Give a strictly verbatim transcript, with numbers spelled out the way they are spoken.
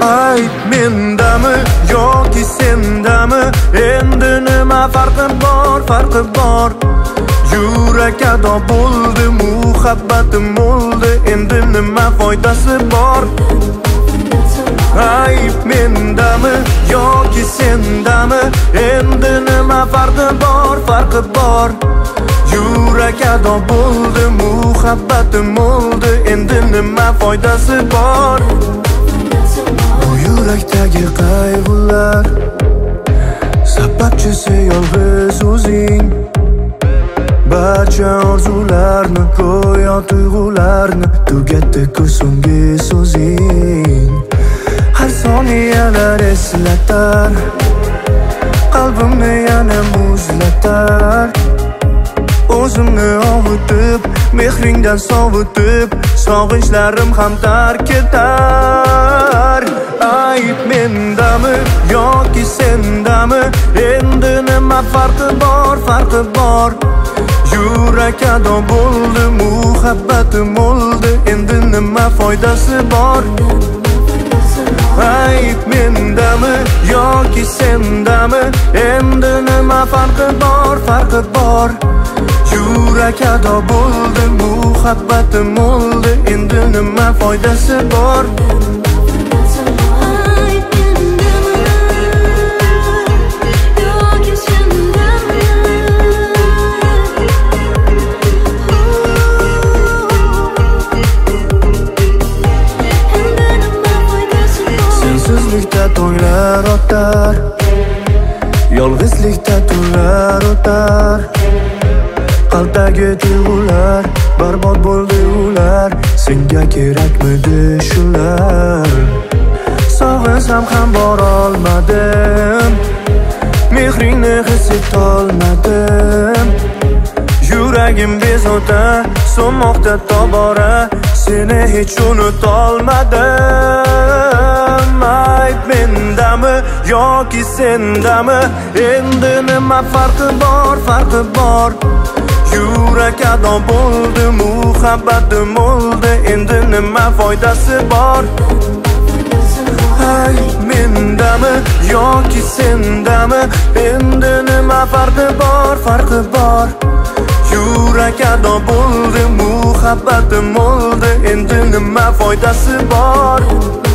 Ayt mendami yoki sendami, endi nima farqi bor, farqi bor. Yurak ado bo'ldi, muhabbatim bo'ldi, endi nima foydasi bor? Ayt mendami yoki sendami, endi nima farqi bor, farqi bor. Yurak ado bo'ldi, muhabbatim bo'ldi, endi nima foydasi bor? Bu yurakdagi qayg'ular sababchisi yolg'iz o'zing. Barcha orzularni, go'yo tuyg'ularni tugatdi-ku so'nggi so'zing. Har soniyalar eslatar, qalbimni yana muzlatar. O'zimni ovutib, mehringdan sovutib, sog'inchlarim ham tark etar. Ayt mendami yoki sendami, endi nima farqi bor, farqi bor. Yurak ado bo'ldi, muhabbatim bo'ldi, endi nima foydasi bor? Ayt mendami yoki sendami, endi nima farqi bor, farqi bor. Yurak ado bo'ldi, muhabbatim bo'ldi, endi nima foydasi bor? Sensizlikda to'ylar o'tar, yolg'izlikda tunlar o'tar. Qalbdagi tuyg'ular barbod bo'ldi ular, senga kerakmidi shular? Sog'insam ham borolmadim, mehringni his etolmadim. Yuragim bezovta so'nmoqda tobora, seni hech unutolmadim. Ayt mendami yoki sendami, endi nima farqi bor, farqi bor. Yurak ado bo'ldi, muhabbatim bo'ldi, endi nima foydasi bor? Ayt mendami yoki sendami, endi nima farqi bor, farqi bor. Yurak ado bo'ldi, muhabbatim bo'ldi, endi nima foydasi bor?